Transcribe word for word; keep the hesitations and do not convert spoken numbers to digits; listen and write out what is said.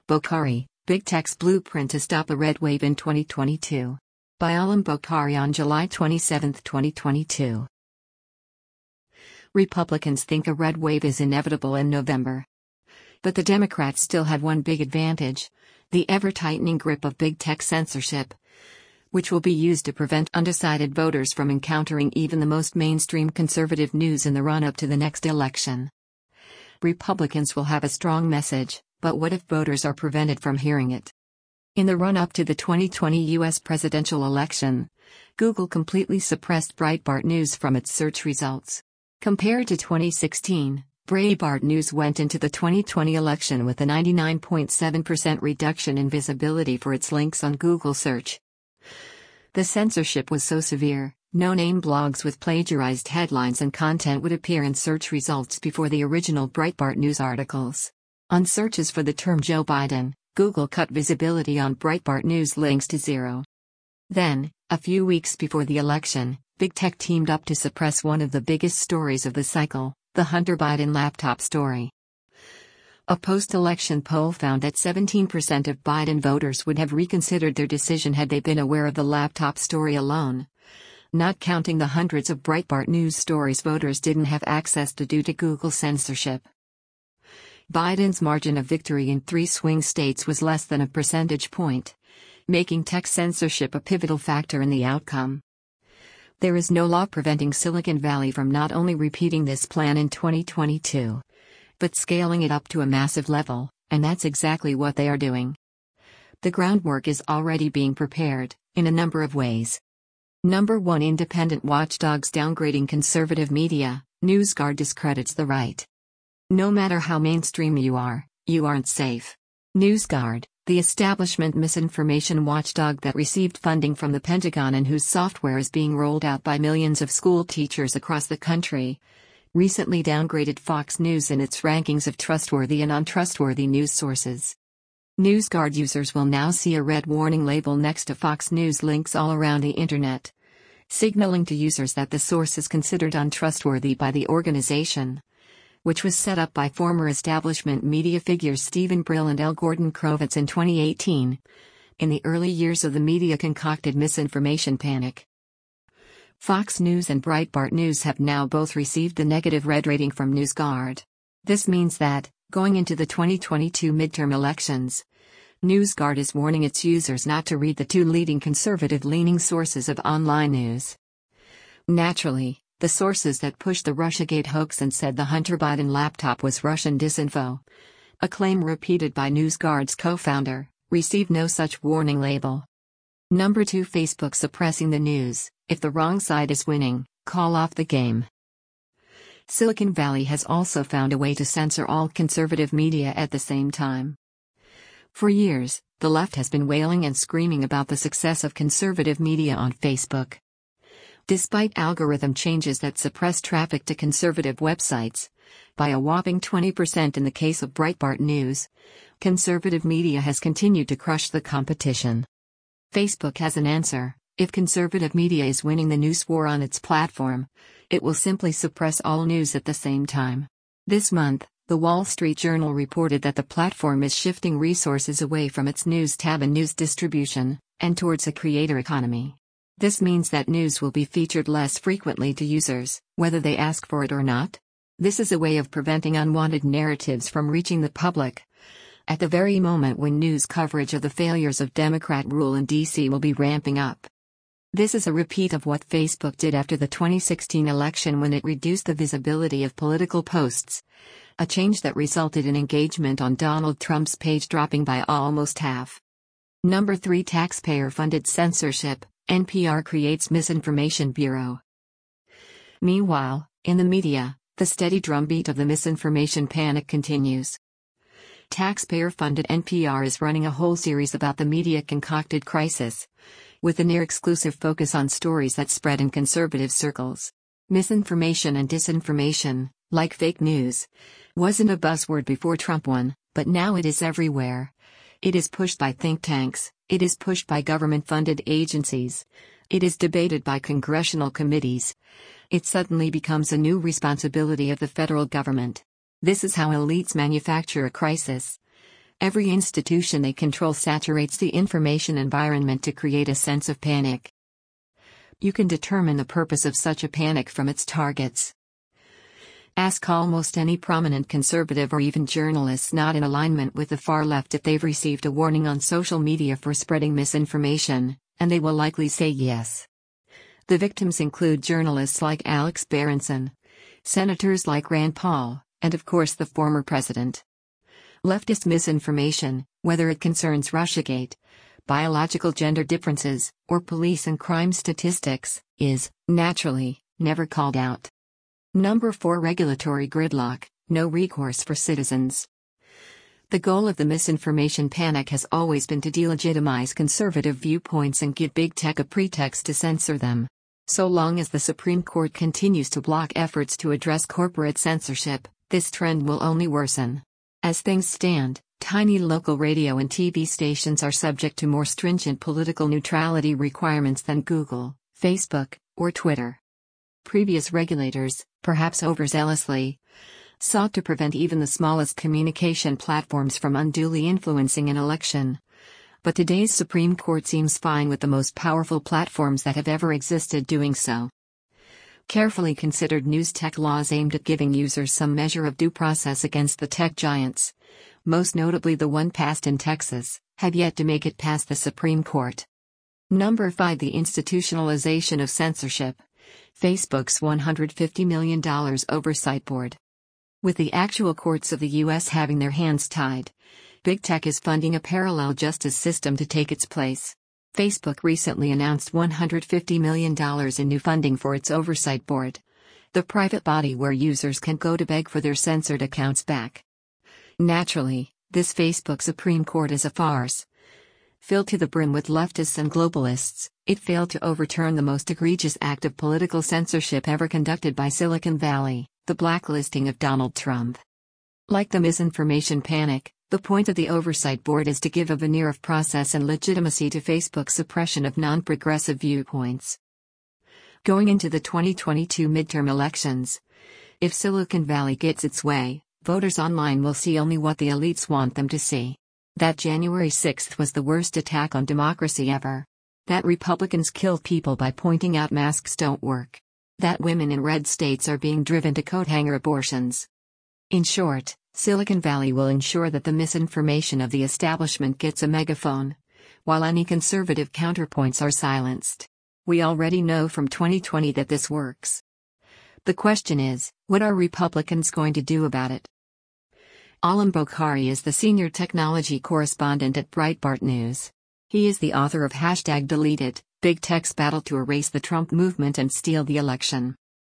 Bokhari, Big Tech's Blueprint to Stop a Red Wave in twenty twenty-two. By Alam Bokhari on July twenty-seventh, twenty twenty-two. Republicans think a red wave is inevitable in November. But the Democrats still have one big advantage: the ever-tightening grip of big tech censorship, which will be used to prevent undecided voters from encountering even the most mainstream conservative news in the run-up to the next election. Republicans will have a strong message, but what if voters are prevented from hearing it? In the run-up to the twenty twenty U S presidential election, Google completely suppressed Breitbart News from its search results. Compared to twenty sixteen, Breitbart News went into the twenty twenty election with a ninety-nine point seven percent reduction in visibility for its links on Google search. The censorship was so severe, no-name blogs with plagiarized headlines and content would appear in search results before the original Breitbart News articles. On searches for the term Joe Biden, Google cut visibility on Breitbart News links to zero. Then, a few weeks before the election, Big Tech teamed up to suppress one of the biggest stories of the cycle, the Hunter Biden laptop story. A post-election poll found that seventeen percent of Biden voters would have reconsidered their decision had they been aware of the laptop story alone. Not counting the hundreds of Breitbart News stories voters didn't have access to due to Google censorship. Biden's margin of victory in three swing states was less than a percentage point, making tech censorship a pivotal factor in the outcome. There is no law preventing Silicon Valley from not only repeating this plan in twenty twenty-two, but scaling it up to a massive level, and that's exactly what they are doing. The groundwork is already being prepared, in a number of ways. Number one, independent watchdogs downgrading conservative media. NewsGuard discredits the right. No matter how mainstream you are, you aren't safe. NewsGuard, the establishment misinformation watchdog that received funding from the Pentagon and whose software is being rolled out by millions of school teachers across the country, recently downgraded Fox News in its rankings of trustworthy and untrustworthy news sources. NewsGuard users will now see a red warning label next to Fox News links all around the internet, signaling to users that the source is considered untrustworthy by the organization, which was set up by former establishment media figures Steven Brill and L. Gordon Krovitz in twenty eighteen, in the early years of the media-concocted misinformation panic. Fox News and Breitbart News have now both received the negative red rating from NewsGuard. This means that, going into the twenty twenty-two midterm elections, NewsGuard is warning its users not to read the two leading conservative-leaning sources of online news. Naturally, the sources that pushed the Russiagate hoax and said the Hunter Biden laptop was Russian disinfo, a claim repeated by NewsGuard's co-founder, received no such warning label. Number two, Facebook suppressing the news. If the wrong side is winning, call off the game. Silicon Valley has also found a way to censor all conservative media at the same time. For years, the left has been wailing and screaming about the success of conservative media on Facebook. Despite algorithm changes that suppress traffic to conservative websites, by a whopping twenty percent in the case of Breitbart News, conservative media has continued to crush the competition. Facebook has an answer. If conservative media is winning the news war on its platform, it will simply suppress all news at the same time. This month, The Wall Street Journal reported that the platform is shifting resources away from its news tab and news distribution, and towards a creator economy. This means that news will be featured less frequently to users, whether they ask for it or not. This is a way of preventing unwanted narratives from reaching the public, at the very moment when news coverage of the failures of Democrat rule in D C will be ramping up. This is a repeat of what Facebook did after the twenty sixteen election when it reduced the visibility of political posts, a change that resulted in engagement on Donald Trump's page dropping by almost half. Number three, taxpayer-funded censorship. N P R creates misinformation bureau. Meanwhile, in the media, the steady drumbeat of the misinformation panic continues. Taxpayer-funded N P R is running a whole series about the media-concocted crisis, with a near-exclusive focus on stories that spread in conservative circles. Misinformation and disinformation, like fake news, wasn't a buzzword before Trump won, but now it is everywhere. It is pushed by think tanks, it is pushed by government-funded agencies, it is debated by congressional committees. It suddenly becomes a new responsibility of the federal government. This is how elites manufacture a crisis. Every institution they control saturates the information environment to create a sense of panic. You can determine the purpose of such a panic from its targets. Ask almost any prominent conservative or even journalists not in alignment with the far left if they've received a warning on social media for spreading misinformation, and they will likely say yes. The victims include journalists like Alex Berenson, senators like Rand Paul, and of course the former president. Leftist misinformation, whether it concerns Russiagate, biological gender differences, or police and crime statistics, is, naturally, never called out. Number four. Regulatory gridlock, no recourse for citizens. The goal of the misinformation panic has always been to delegitimize conservative viewpoints and give big tech a pretext to censor them. So long as the Supreme Court continues to block efforts to address corporate censorship, this trend will only worsen. As things stand, tiny local radio and T V stations are subject to more stringent political neutrality requirements than Google, Facebook, or Twitter. Previous regulators, perhaps overzealously, sought to prevent even the smallest communication platforms from unduly influencing an election. But today's Supreme Court seems fine with the most powerful platforms that have ever existed doing so. Carefully considered news tech laws aimed at giving users some measure of due process against the tech giants, most notably the one passed in Texas, have yet to make it past the Supreme Court. Number five. The institutionalization of censorship. Facebook's one hundred fifty million dollars oversight board. With the actual courts of the U S having their hands tied, big tech is funding a parallel justice system to take its place. Facebook recently announced one hundred fifty million dollars in new funding for its oversight board, the private body where users can go to beg for their censored accounts back. Naturally, this Facebook Supreme Court is a farce. Filled to the brim with leftists and globalists, it failed to overturn the most egregious act of political censorship ever conducted by Silicon Valley, the blacklisting of Donald Trump. Like the misinformation panic, the point of the Oversight Board is to give a veneer of process and legitimacy to Facebook's suppression of non-progressive viewpoints. Going into the twenty twenty-two midterm elections, if Silicon Valley gets its way, voters online will see only what the elites want them to see. That January sixth was the worst attack on democracy ever. That Republicans kill people by pointing out masks don't work. That women in red states are being driven to coat hanger abortions. In short, Silicon Valley will ensure that the misinformation of the establishment gets a megaphone, while any conservative counterpoints are silenced. We already know from twenty twenty that this works. The question is, what are Republicans going to do about it? Alam Bokhari is the senior technology correspondent at Breitbart News. He is the author of Hashtag Deleted, Big Tech's Battle to Erase the Trump Movement and Steal the Election.